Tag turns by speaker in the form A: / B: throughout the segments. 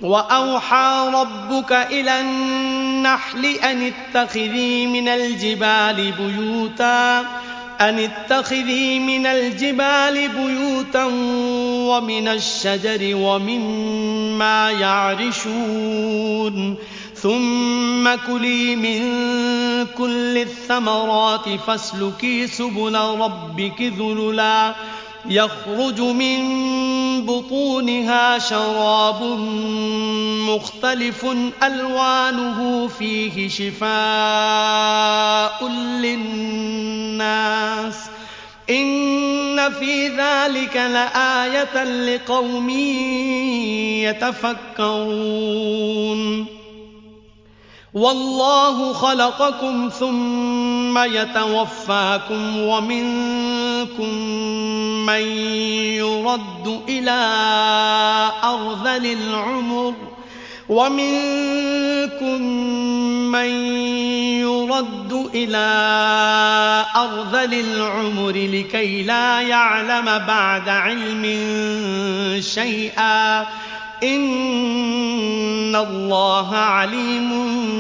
A: وأوحى ربك إلى النحل أن اتخذي من الجبال بيوتا ومن الشجر ومما يعرشون ثم كلي من كل الثمرات فاسلكي سبل ربك ذللا يخرج من بطونها شراب مختلف ألوانه فيه شفاء للناس إن في ذلك لآية لقوم يتفكرون والله خلقكم ثم يتوفاكم ومنكم من يرد إلى أرذل العمر لكي لا يعلم بعد علم شيئا إن الله عليم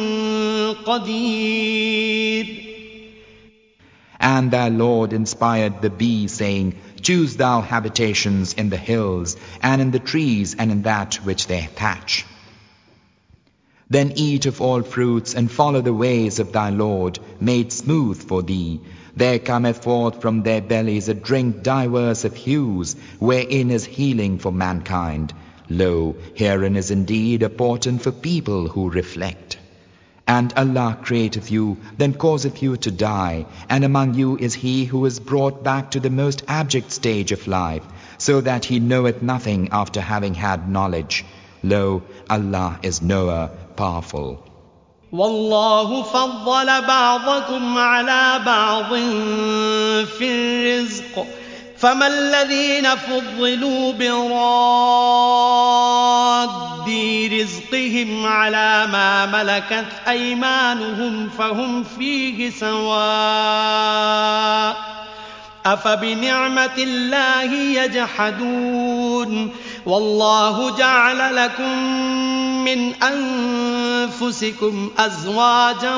A: قدير.
B: And thy Lord inspired the bee, saying, Choose thou habitations in the hills, and in the trees, and in that which they thatch. Then eat of all fruits, and follow the ways of thy Lord, made smooth for thee. There cometh forth from their bellies a drink diverse of hues, wherein is healing for mankind. Lo, herein is indeed a portent for people who reflect. And Allah createth you, then causeth you to die, and among you is he who is brought back to the most abject stage of life, so that he knoweth nothing after having had knowledge. Lo, Allah is knower, powerful.
A: والله فضل بعضكم على بعض في الرزق فما الذين فضلوا براد رزقهم على ما ملكت أيمانهم فهم فيه سواء أفبنعمة الله يجحدون والله جعل لكم من أنفسكم أزواجا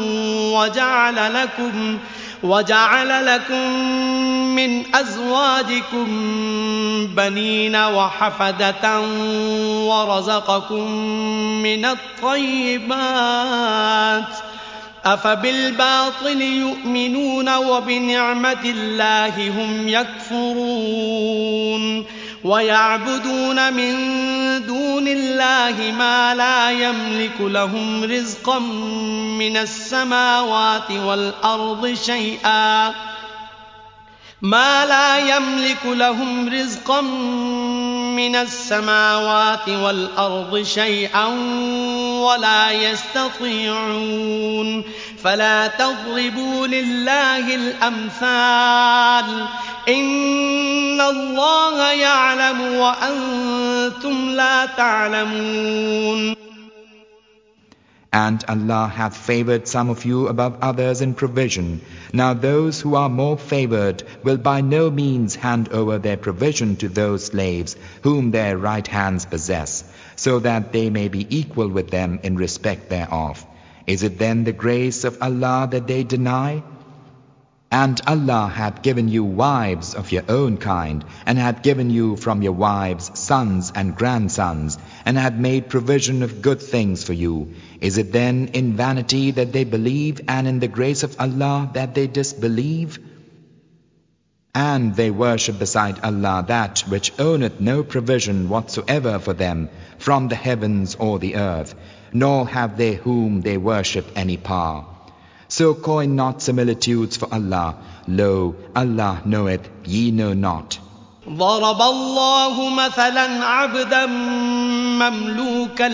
A: وجعل لكم من أزواجكم بنين وحفدة ورزقكم من الطيبات أفبالباطل يؤمنون وبنعمة الله هم يكفرون ويعبدون من دون الله ما لا يملك لهم رزقا من السماوات والأرض شيئا ولا يستطيعون فلا تضربوا لله الأمثال إن الله يعلم وأنتم لا تعلمون.
B: And Allah hath favored some of you above others in provision. Now those who are more favored will by no means hand over their provision to those slaves whom their right hands possess, so that they may be equal with them in respect thereof. Is it then the grace of Allah that they deny? And Allah hath given you wives of your own kind, and hath given you from your wives sons and grandsons, and hath made provision of good things for you. Is it then in vanity that they believe, and in the grace of Allah that they disbelieve? And they worship beside Allah that which owneth no provision whatsoever for them from the heavens or the earth, nor have they whom they worship any power. So coin not similitudes for Allah. Lo, Allah knoweth, ye know not.
A: ضرب الله مثلا عبدا مملوكا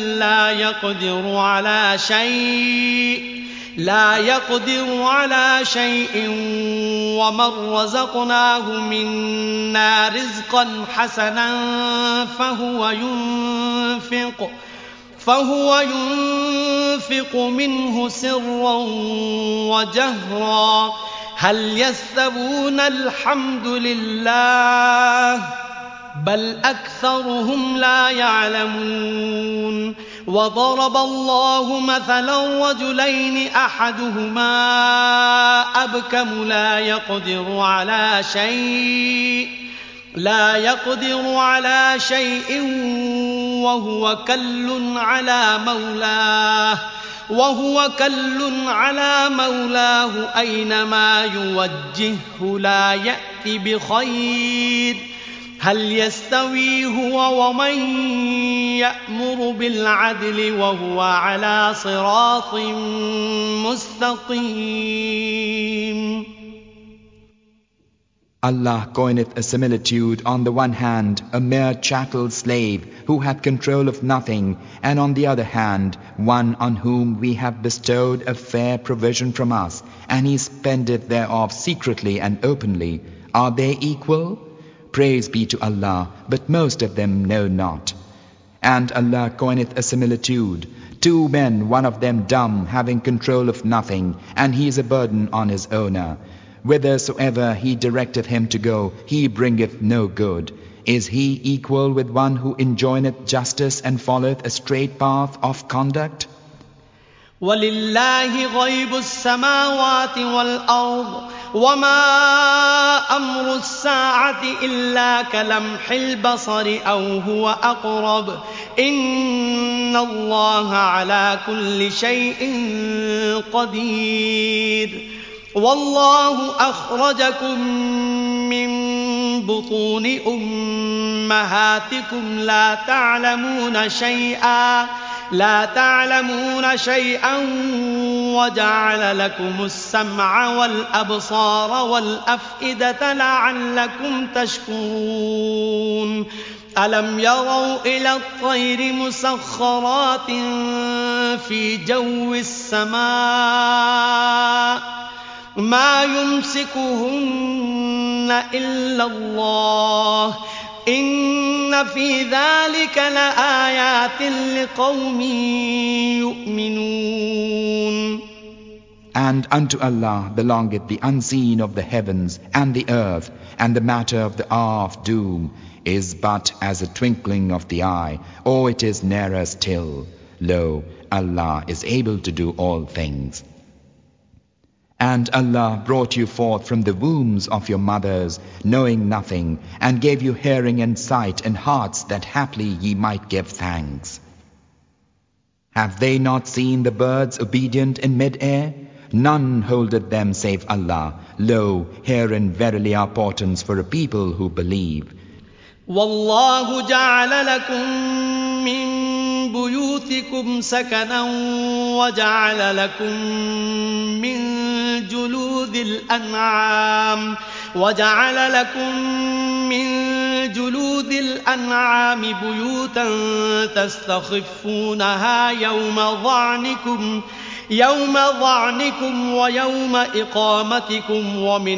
A: لا يقدر على شيء ومن رزقناه منا رزقا حسنا فهو ينفق منه سرا وجهرا هل يستوون الحمد لله بل أكثرهم لا يعلمون وضرب الله مثلا رجلين أحدهما أبكم لا يقدر على شيء وهو كل على مولاه أينما يوجهه لا يأت بخير هل يستوي هو ومن يأمر بالعدل وهو على صراط مستقيم.
B: Allah coineth a similitude, on the one hand a mere chattel slave who hath control of nothing, and on the other hand one on whom we have bestowed a fair provision from us, and he spendeth thereof secretly and openly. Are they equal? Praise be to Allah, but most of them know not. And Allah coineth a similitude, two men, one of them dumb, having control of nothing, and he is a burden on his owner. Whithersoever he directeth him to go, he bringeth no good. Is he equal with one who enjoineth justice and followeth a straight path of conduct?
A: وَلِلَّهِ غَيْبُ السَّمَاوَاتِ وَالْأَرْضِ وَمَا أَمْرُ السَّاعَةِ إِلَّا كَلَمْحِ الْبَصَرِ أَوْ هُوَ أَقْرَبُ إِنَّ اللَّهَ عَلَى كُلِّ شَيْءٍ قَدِيرٌ والله أخرجكم من بطون أمهاتكم لا تعلمون شيئا وجعل لكم السمع والأبصار والأفئدة لعلكم تشكرون ألم يروا إلى الطير مسخرات في جو السماء ما يمسكهن إلا الله إن في ذلك لآيات لقوم يؤمنون.
B: And unto Allah belongeth the unseen of the heavens and the earth, and the matter of the hour of doom is but as a twinkling of the eye, or it is nearer still. Lo, Allah is able to do all things. And Allah brought you forth from the wombs of your mothers, knowing nothing, and gave you hearing and sight and hearts, that haply ye might give thanks. Have they not seen the birds obedient in mid-air? None holdeth them save Allah. Lo, herein verily are portents for a people who believe.
A: وَاللَّهُ جَعَلَ لَكُم مِّن بُيُوتِكُمْ سَكَنًا وَجَعَلَ لَكُم مِّن جُلُودِ الْأَنْعَامِ بُيُوتًا تَسْتَخِفُّونَهَا يَوْمَ ظَعْنِكُمْ وَيَوْمَ إِقَامَتِكُمْ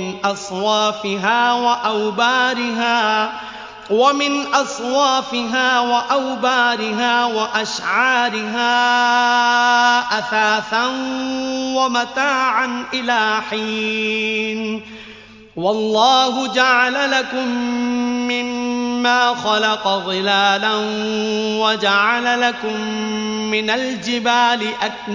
A: ومن أصوافها وأوبارها وأشعارها أثاثا ومتاعا إلى حين والله جعل لكم مما خلق ظلالا وجعل لكم من الجبال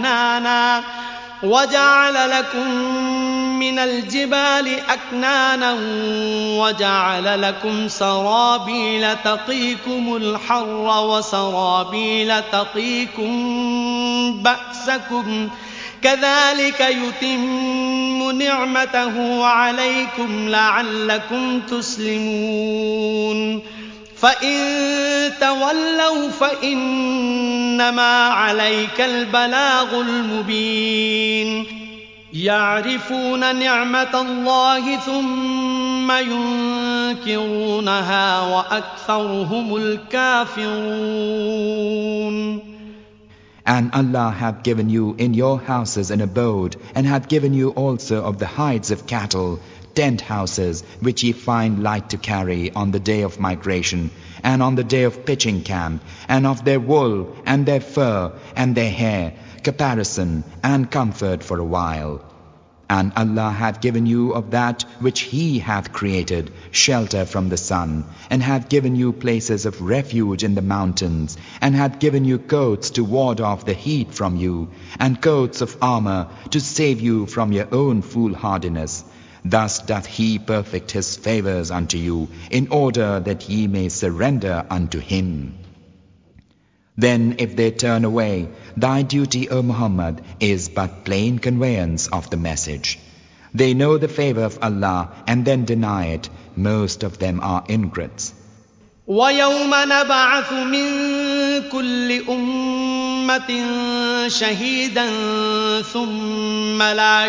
A: أكنانا وجعل لكم سرابيل تقيكم الحر وسرابيل تقيكم بأسكم كذلك يتم نعمته عليكم لعلكم تسلمون فإن تولوا فإنما عليك البلاغ المبين يعرفون نعمة الله ثم ينكرونها وأكثرهم الكافرون.
B: And Allah hath given you in your houses an abode, and hath given you also of the hides of cattle, tent houses, which ye find light to carry on the day of migration, and on the day of pitching camp, and of their wool, and their fur, and their hair, caparison, and comfort for a while. And Allah hath given you of that which He hath created shelter from the sun, and hath given you places of refuge in the mountains, and hath given you coats to ward off the heat from you, and coats of armor to save you from your own foolhardiness. Thus doth He perfect His favors unto you, in order that ye may surrender unto Him. Then if they turn away, thy duty, O Muhammad, is but plain conveyance of the message. They know the favor of Allah and then deny it. Most of them are ingrates.
A: وَيَوْمَ نَبْعَثُ مِن كُلِّ أُمَّةٍ شَهِيدًا ثُمَّ لَا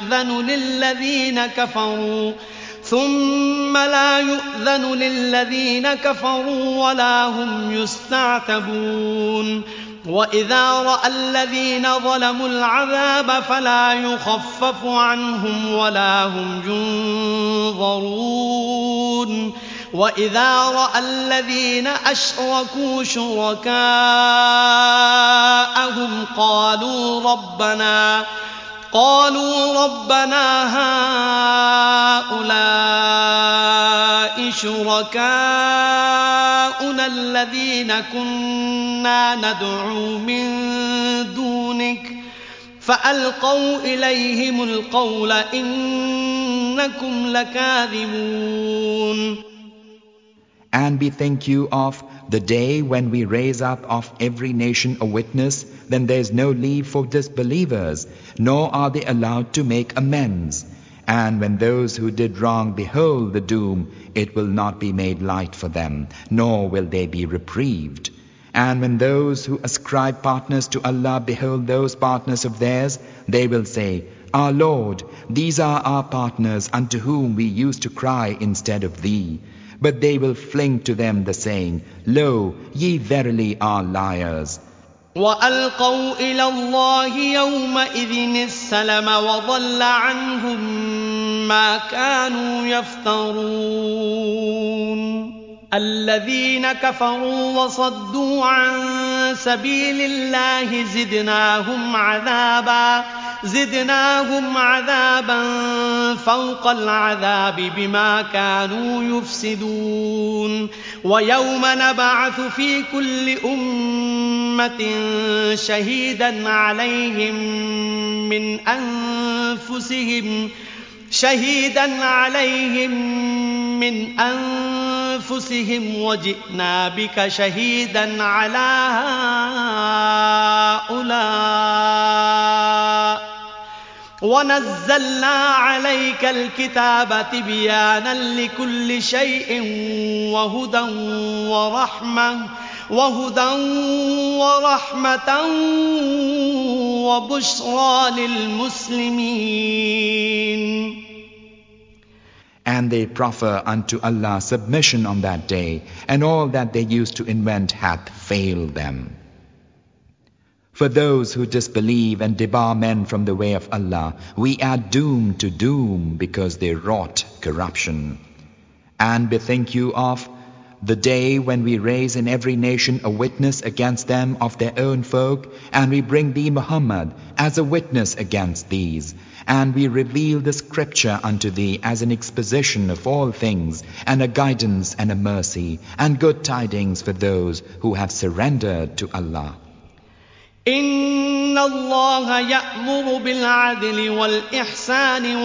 A: يُؤْذَنُ لِلَّذِينَ كَفَرُوا وَلَا هُمْ يُسْتَعْتَبُونَ وَإِذَا رَأَى الَّذِينَ ظَلَمُوا الْعَذَابَ فَلَا يُخَفَّفُ عَنْهُمْ وَلَا هُمْ يُنظَرُونَ وَإِذَا رَأَى الَّذِينَ أَشْرَكُوا شُرَكَاءَهُمْ قالوا ربنا هؤلاء شركاؤنا الذين كنا ندعو من دونك فألقوا إليهم القول إنكم لكاذبون.
B: And bethink you of the day when we raise up of every nation a witness, then there is no leave for disbelievers, nor are they allowed to make amends. And when those who did wrong behold the doom, it will not be made light for them, nor will they be reprieved. And when those who ascribe partners to Allah behold those partners of theirs, they will say, Our Lord, these are our partners unto whom we used to cry instead of Thee. But they will fling to them the saying, Lo, ye verily are liars.
A: وَأَلْقَوْا إِلَى اللَّهِ يَوْمَئِذٍ السَّلَمَ وَضَلَّ عَنْهُمْ مَا كَانُوا يَفْتَرُونَ. الَّذِينَ كَفَرُوا وَصَدُّوا عَن سَبِيلِ اللَّهِ زِدْنَاهُمْ عَذَابًا فَوْقَ الْعَذَابِ بِمَا كَانُوا يُفْسِدُونَ. وَيَوْمَ نَبْعَثُ فِي كُلِّ أُمَّةٍ شَهِيدًا عَلَيْهِمْ مِنْ أَنفُسِهِمْ وَجِئْنَا بِكَ شَهِيدًا عَلَى هَؤُلَاءِ وَنَزَّلْنَا عَلَيْكَ الْكِتَابَ تِبْيَانًا لِكُلِّ شَيْءٍ وَهُدًى وَرَحْمَةً وَبُشْرَى لِلْمُسْلِمِينَ.
B: And they proffer unto Allah submission on that day, and all that they used to invent hath failed them. For those who disbelieve and debar men from the way of Allah, we are doomed to doom because they wrought corruption. And bethink you of the day when we raise in every nation a witness against them of their own folk, and we bring thee Muhammad as a witness against these, and we reveal the scripture unto thee as an exposition of all things, and a guidance and a mercy, and good tidings for those who have surrendered to Allah.
A: إِنَّ اللَّهَ يَأْمُرُ بِالْعَدْلِ وَالْإِحْسَانِ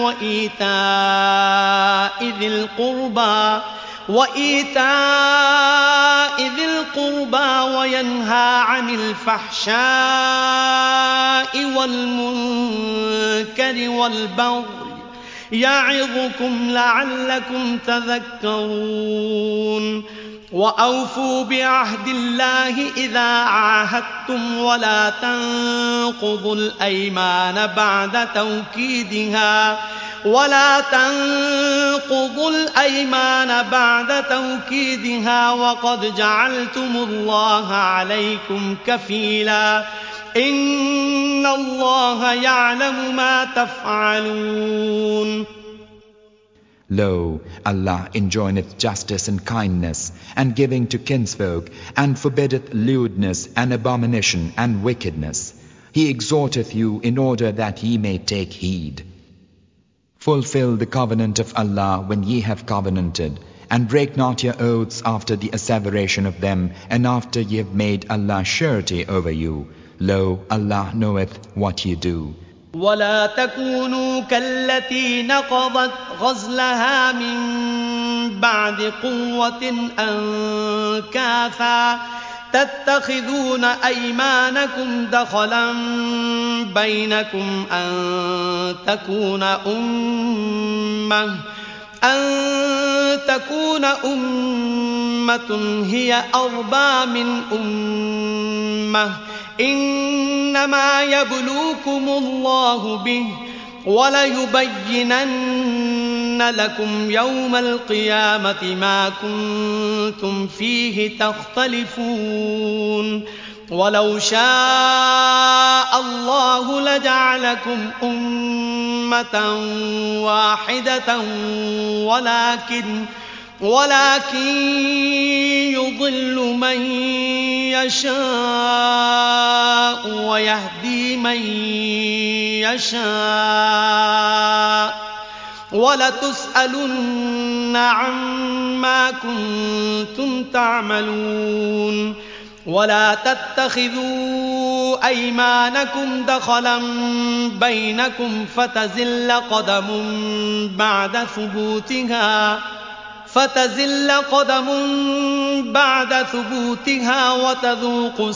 A: وَإِيتَاءِ ذِي الْقُرْبَى وَيَنْهَى عَنِ الْفَحْشَاءِ وَالْمُنكَرِ وَالْبَغْيِ يَعِظُكُمْ لَعَلَّكُمْ تَذَكَّرُونَ. وَأَوْفُوا بِعَهْدِ اللَّهِ إِذَا عَاهَدتُّمْ وَلَا تَنقُضُوا الْأَيْمَانَ بَعْدَ تَوْكِيدِهَا وَقَدْ جَعَلْتُمُ اللَّهَ عَلَيْكُمْ كَفِيلًا إِنَّ اللَّهَ يَعْلَمُ مَا تَفْعَلُونَ.
B: Lo, Allah enjoineth justice and kindness, and giving to kinsfolk, and forbiddeth lewdness and abomination and wickedness. He exhorteth you in order that ye may take heed. Fulfill the covenant of Allah when ye have covenanted, and break not your oaths after the asseveration of them, and after ye have made Allah surety over you. Lo, Allah knoweth what ye do.
A: ولا تكونوا كالتي نقضت غزلها من بعد قوة أنكاثا تتخذون أيمانكم دخلا بينكم أن تكون أمة هي أربى من أمة إنما يبلوكم الله به وليبينن لكم يوم القيامة ما كنتم فيه تختلفون ولو شاء الله لجعلكم أمة واحدة ولكن يضل من يشاء ويهدي من يشاء ولتسألن عما كنتم تعملون ولا تتخذوا أيمانكم دخلا بينكم فتزل قدم بعد ثبوتها وتذوقوا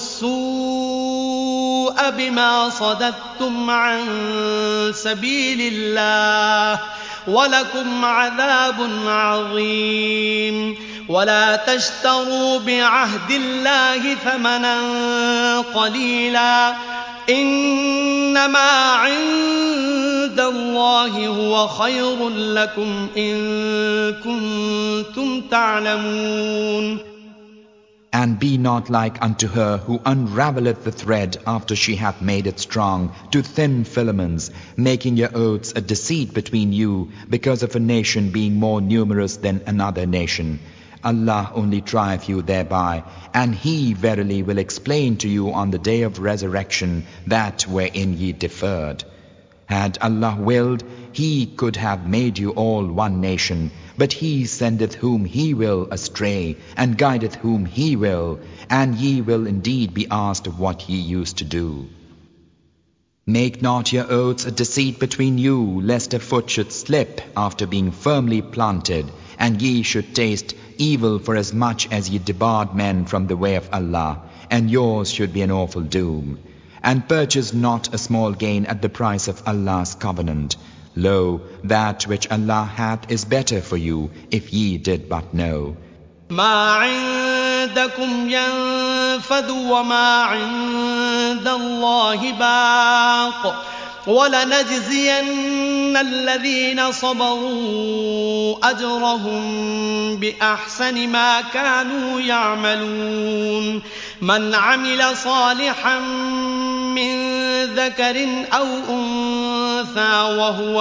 A: السوء بما صددتم عن سبيل الله ولكم عذاب عظيم ولا تشتروا بعهد الله ثمنا قليلا إنما عند الله هو خير لكم إن كنتم تعلمون.
B: And be not like unto her who unravelleth the thread after she hath made it strong to thin filaments, making your oaths a deceit between you because of a nation being more numerous than another nation. Allah only trieth you thereby, and He verily will explain to you on the day of resurrection that wherein ye differed. Had Allah willed, He could have made you all one nation, but He sendeth whom He will astray, and guideth whom He will, and ye will indeed be asked of what ye used to do. Make not your oaths a deceit between you, lest a foot should slip after being firmly planted, and ye should taste evil for as much as ye debarred men from the way of Allah, and yours should be an awful doom. And purchase not a small gain at the price of Allah's covenant. Lo, that which Allah hath is better for you, if ye did but know.
A: ما عندكم ينفد وما عند الله باق ولنجزين الذين صبروا أجرهم بأحسن ما كانوا يعملون من عمل صالحا من ذكر أو أنثى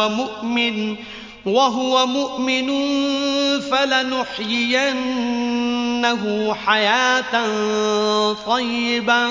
A: وهو مؤمن فلنحيينه حياة طيبة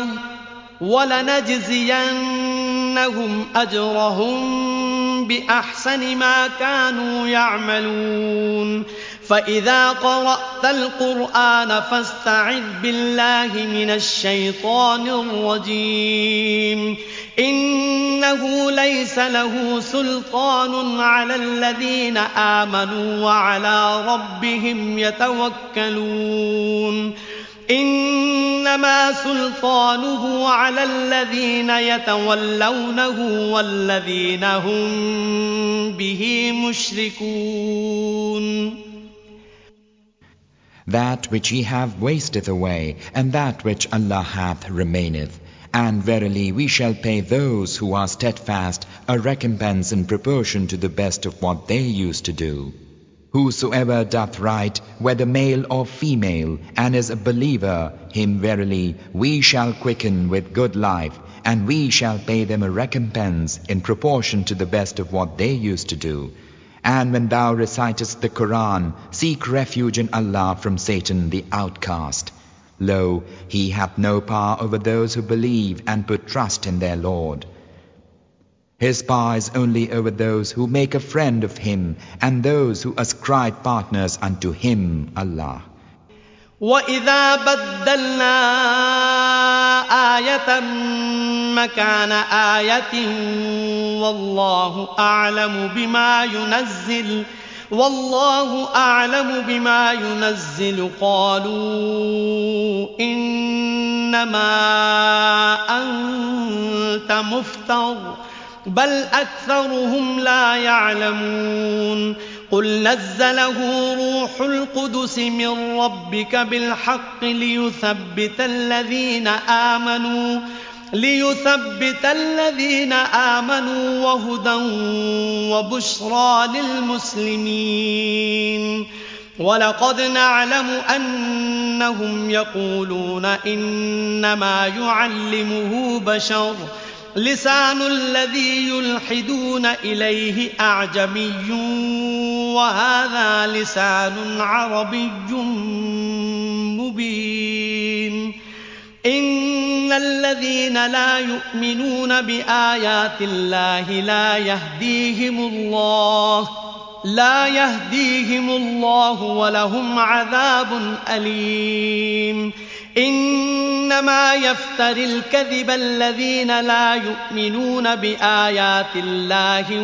A: ولنجزينهم أجرهم بأحسن ما كانوا يعملون فإذا قرأت القرآن فاستعذ بالله من الشيطان الرجيم إنه ليس له سلطان على الذين آمنوا وعلى ربهم يتوكلون إنما سلطانه على الذين يتولونه والذين هم به مشركون.
B: That which ye have wasteth away, and that which Allah hath remaineth. And verily we shall pay those who are steadfast a recompense in proportion to the best of what they used to do. Whosoever doth right, whether male or female, and is a believer, him verily we shall quicken with good life, and we shall pay them a recompense in proportion to the best of what they used to do. And when thou recitest the Quran, seek refuge in Allah from Satan the outcast. Lo, he hath no power over those who believe and put trust in their Lord. His power is only over those who make a friend of Him and those who ascribe partners unto Him, Allah.
A: وَإِذَا بَدَّلْنَا آيَةً مَكَانَ آيَةٍ وَاللَّهُ أَعْلَمُ بِمَا يُنَزِّلُ قَالُوا إِنَّمَا أَنْتَ مُفْتَرٍ بَلْ أَكْثَرُهُمْ لَا يَعْلَمُونَ قُلْ نَزَّلَهُ رُوحُ الْقُدُسِ مِنْ رَبِّكَ بِالْحَقِّ لِيُثَبِّتَ الَّذِينَ آمَنُوا وَهُدًى وَبُشْرَى لِلْمُسْلِمِينَ وَلَقَدْ نَعْلَمُ أَنَّهُمْ يَقُولُونَ إِنَّمَا يُعَلِّمُهُ بَشَرٌ لِسَانُ الَّذِي يُلْحِدُونَ إِلَيْهِ أَعْجَمِيٌّ وَهَذَا لِسَانٌ عَرَبِيٌّ مُبِينٌ إِنَّ الَّذِينَ لَا يُؤْمِنُونَ بِآيَاتِ اللَّهِ لا يهديهم الله ولهم عذاب أليم إنما يفتري الكذب الذين لا يؤمنون بآيات الله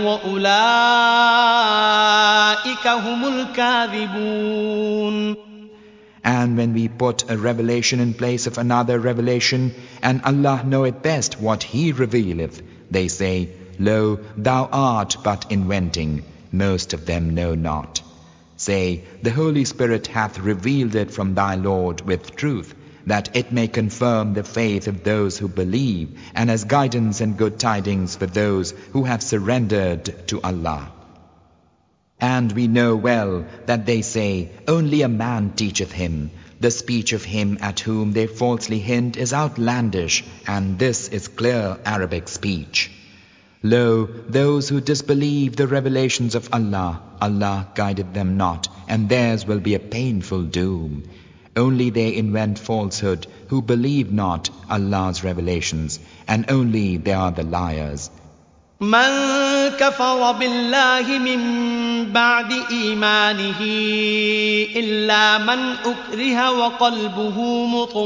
A: وأولئك هم الكاذبون.
B: And when we put a revelation in place of another revelation, and Allah knoweth best what He revealeth, they say, Lo, thou art but inventing. Most of them know not. Say, the Holy Spirit hath revealed it from thy Lord with truth, that it may confirm the faith of those who believe, and as guidance and good tidings for those who have surrendered to Allah. And we know well that they say, Only a man teacheth him. The speech of him at whom they falsely hint is outlandish, and this is clear Arabic speech. Lo, those who disbelieve the revelations of Allah, Allah guided them not, and theirs will be a painful doom. Only they invent falsehood who believe not Allah's revelations, and only they are the liars.
A: من كفر بالله من بعد إيمانه إلا من أكره وقلبه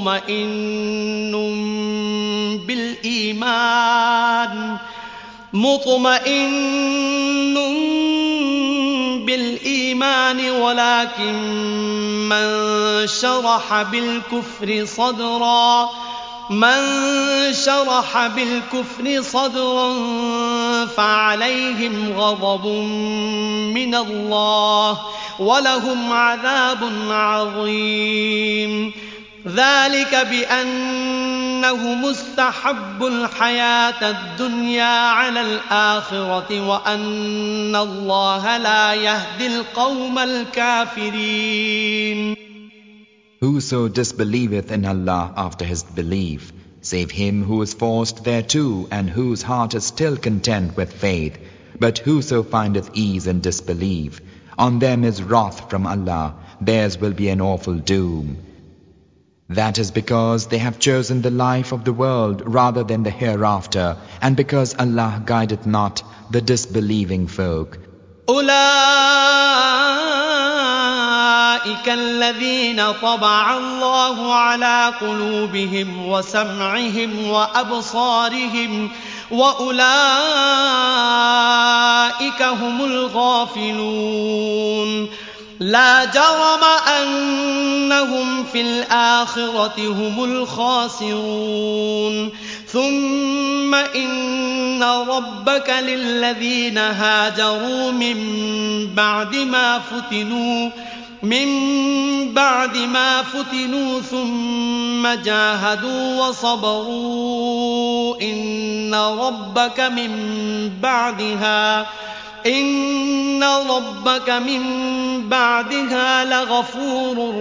A: مطمئن بالإيمان ولكن من شرح بالكفر صدرا فعليهم غضب من الله ولهم عذاب عظيم ذلك بأنهم استحبوا الحياة الدنيا على الآخرة وأن الله لا يهدي القوم الكافرين.
B: Whoso disbelieveth in Allah after his belief, save him who is forced thereto and whose heart is still content with faith, but whoso findeth ease in disbelief, on them is wrath from Allah, theirs will be an awful doom. That is because they have chosen the life of the world rather than the hereafter, and because Allah guideth not the disbelieving folk.
A: أولئك الذين طبع الله على قلوبهم وسمعهم وأبصارهم وأولئك هم الغافلون لا جرم أنهم في الآخرة هم الخاسرون ثم إن ربك للذين هاجروا من بعد ما فتنوا ثم جاهدوا وصبروا إن ربك من بعدها لغفور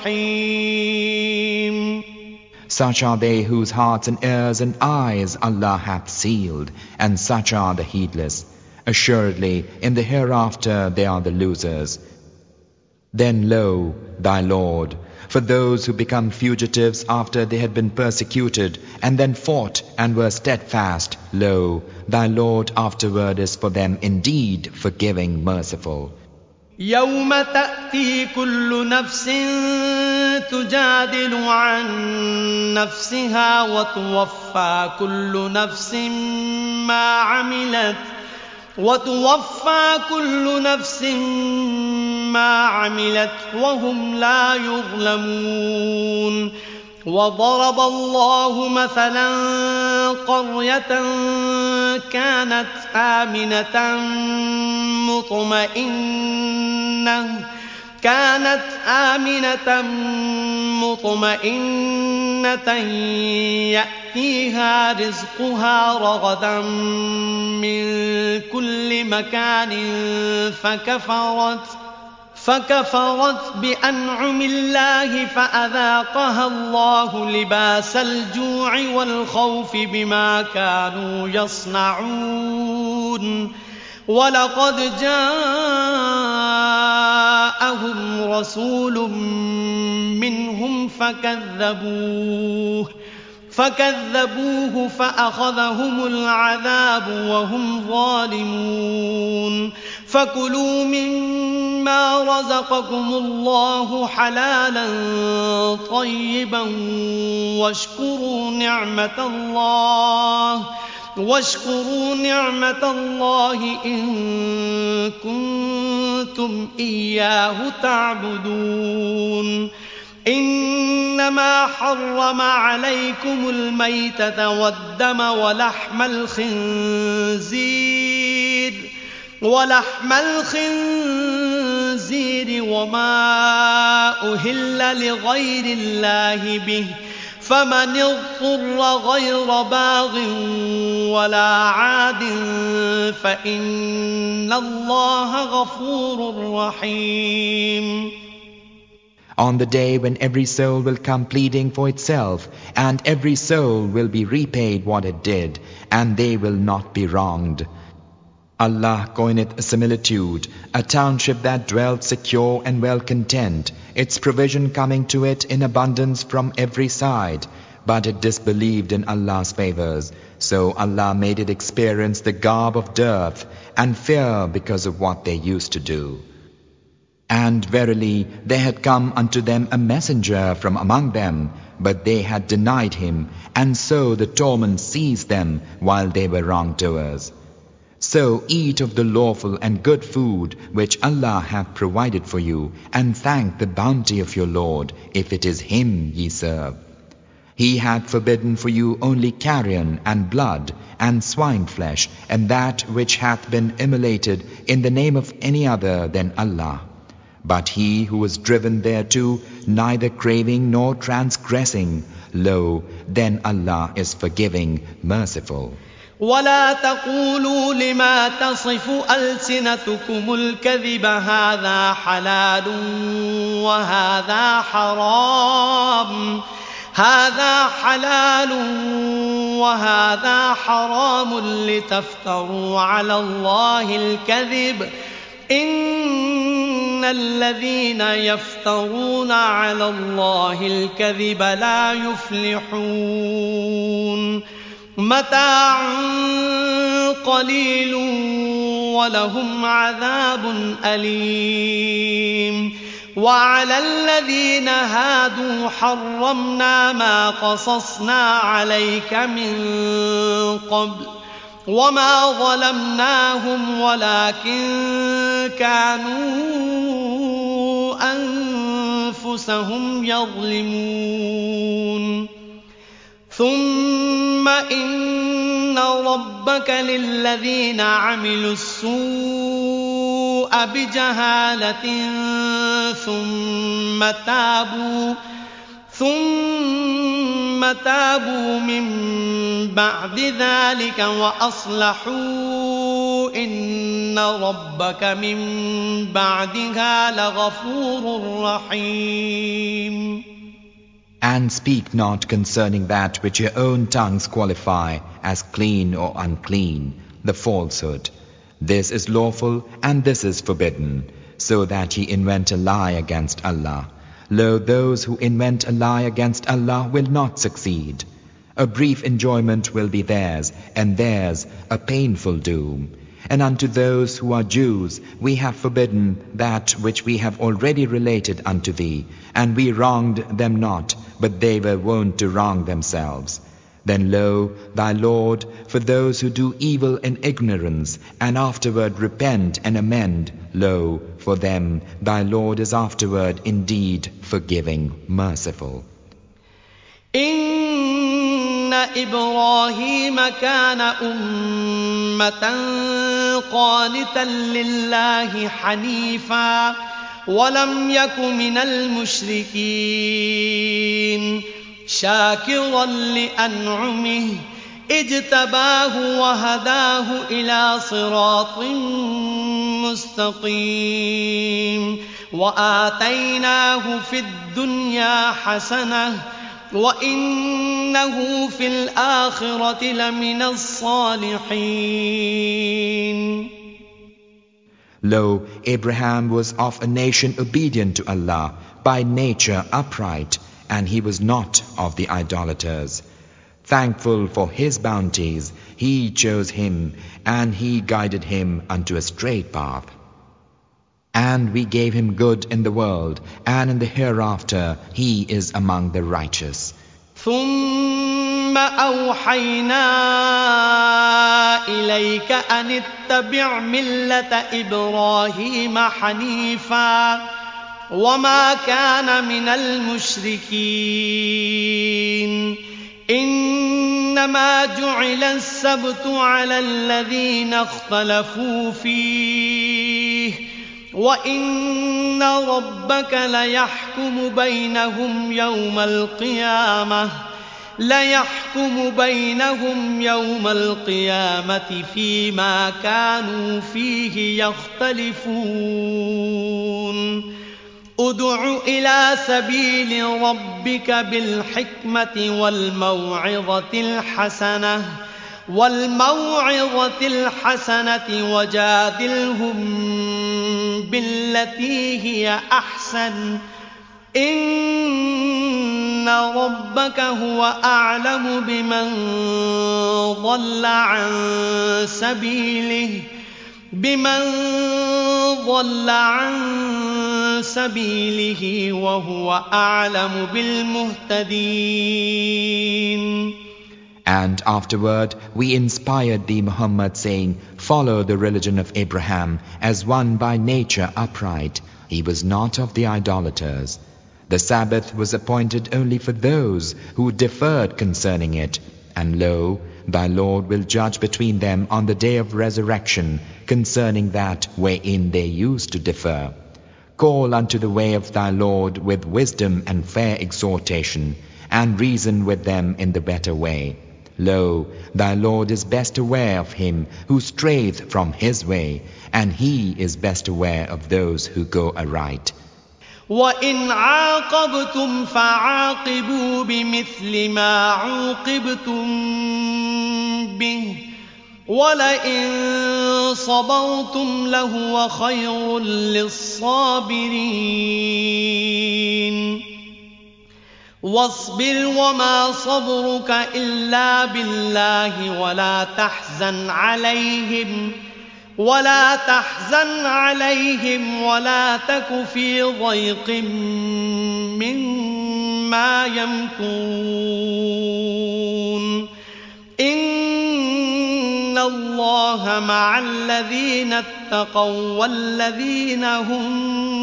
A: رحيم.
B: Such are they whose hearts and ears and eyes Allah hath sealed, and such are the heedless. Assuredly, in the hereafter they are the losers. Then lo, thy Lord, For those who become fugitives after they had been persecuted, and then fought and were steadfast, lo, thy Lord afterward is for them indeed forgiving, merciful.
A: يوم تأتي كل نفس تجادل عن نفسها وتوفى كل نفس ما عملت وهم لا يظلمون وضرب الله مثلا قرية كانت آمنة مطمئنة يأتيها رزقها رغدا من كل مكان فكفرت بأنعم الله فأذاقها الله لباس الجوع والخوف بما كانوا يصنعون ولقد جاءهم رسول منهم فكذبوه فأخذهم العذاب وهم ظالمون فكلوا مما رزقكم الله حلالا طيبا واشكروا نعمة الله إن كنتم إياه تعبدون إنما حرم عليكم الميتة والدم ولحم الخنزير وما أهل لغير الله به فمن اضطر غير باغ ولا عاد فإن الله غفور رحيم.
B: On the day when every soul will come pleading for itself, and every soul will be repaid what it did, and they will not be wronged. Allah coineth a similitude, a township that dwelt secure and well content, its provision coming to it in abundance from every side, but it disbelieved in Allah's favors. So Allah made it experience the garb of dearth and fear because of what they used to do. And verily, there had come unto them a messenger from among them, but they had denied him, and so the torment seized them while they were wrongdoers. So eat of the lawful and good food which Allah hath provided for you, and thank the bounty of your Lord, if it is Him ye serve. He hath forbidden for you only carrion and blood and swine flesh, and that which hath been immolated in the name of any other than Allah. But he who was driven thereto, neither craving nor transgressing, lo, then Allah is forgiving, merciful.
A: ولا تقولوا لما تصف ألسنتكم الكذب هذا حلال وهذا حرام لتفتروا على الله الكذب إن الذين يفترون على الله الكذب لا يفلحون متاع قليل ولهم عذاب أليم وعلى الذين هادوا حرمنا ما قصصنا عليك من قبل وما ظلمناهم ولكن كانوا أنفسهم يظلمون ثم إن ربك للذين عملوا السوء بجهالة ثم تابوا من بعد ذلك وأصلحوا إن ربك من بعدها لغفور رحيم.
B: And speak not concerning that which your own tongues qualify as clean or unclean, the falsehood. This is lawful and this is forbidden, so that ye invent a lie against Allah. Lo, those who invent a lie against Allah will not succeed. A brief enjoyment will be theirs, and theirs a painful doom. And unto those who are Jews we have forbidden that which we have already related unto thee, and we wronged them not, but they were wont to wrong themselves. Then lo, thy Lord, for those who do evil in ignorance, and afterward repent and amend, lo, for them thy Lord is afterward indeed forgiving, merciful.
A: إن إبراهيم كان أمة قانتا لله حنيفا ولم يك من المشركين شاكرا لأنعمه اجتباه وهداه إلى صراط مستقيم وآتيناه في الدنيا حسنة وإنه في الآخرة لمن الصالحين.
B: Lo, Abraham was of a nation obedient to Allah, by nature upright, and he was not of the idolaters. Thankful for his bounties, he chose him, and he guided him unto a straight path. And we gave him good in the world, and in the hereafter he is among the righteous.
A: ثم أوحينا إليك أن اتبع ملة إبراهيم حنيفا وما كان من المشركين إنما جعل السبت على الذين اختلفوا فيه وإن ربك ليحكم بينهم يوم القيامة فيما كانوا فيه يختلفون ادع إلى سبيل ربك بالحكمة والموعظة الحسنة وجادلهم بالتي هي أحسن إن ربك هو أعلم بمن ضل عن سبيله وهو أعلم بالمهتدين.
B: And afterward we inspired thee, Muhammad, saying, follow the religion of Abraham as one by nature upright. He was not of the idolaters. The Sabbath was appointed only for those who differed concerning it. And lo, thy Lord will judge between them on the day of resurrection concerning that wherein they used to differ. Call unto the way of thy Lord with wisdom and fair exhortation, and reason with them in the better way. Lo, thy Lord is best aware of him who strayeth from his way, and he is best aware of those who go aright.
A: وَإِنْ عَاقَبْتُمْ فَعَاقِبُوا بِمِثْلِ مَا عُوقِبْتُمْ بِهِ وَلَئِنْ صَبَرْتُمْ لَهُوَ خَيْرٌ لِلصَّابِرِينَ وَاصْبِرْ وَمَا صَبْرُكَ إِلَّا بِاللَّهِ ولا تحزن عليهم ولا تك في ضيق مما يمكرون إن الله مع الذين اتقوا والذين هم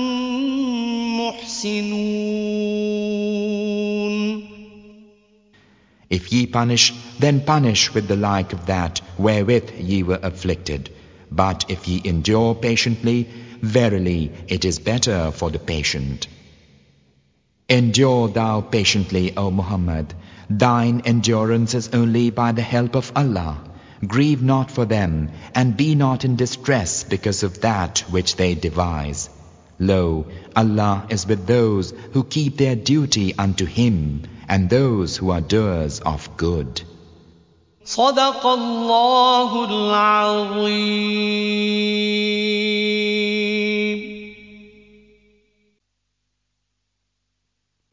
A: محسنون.
B: If ye punish, then punish with the like of that wherewith ye were afflicted. But if ye endure patiently, verily it is better for the patient. Endure thou patiently, O Muhammad. Thine endurance is only by the help of Allah. Grieve not for them, and be not in distress because of that which they devise. Lo, Allah is with those who keep their duty unto Him, and those who are doers of good.
A: صدق الله العظيم.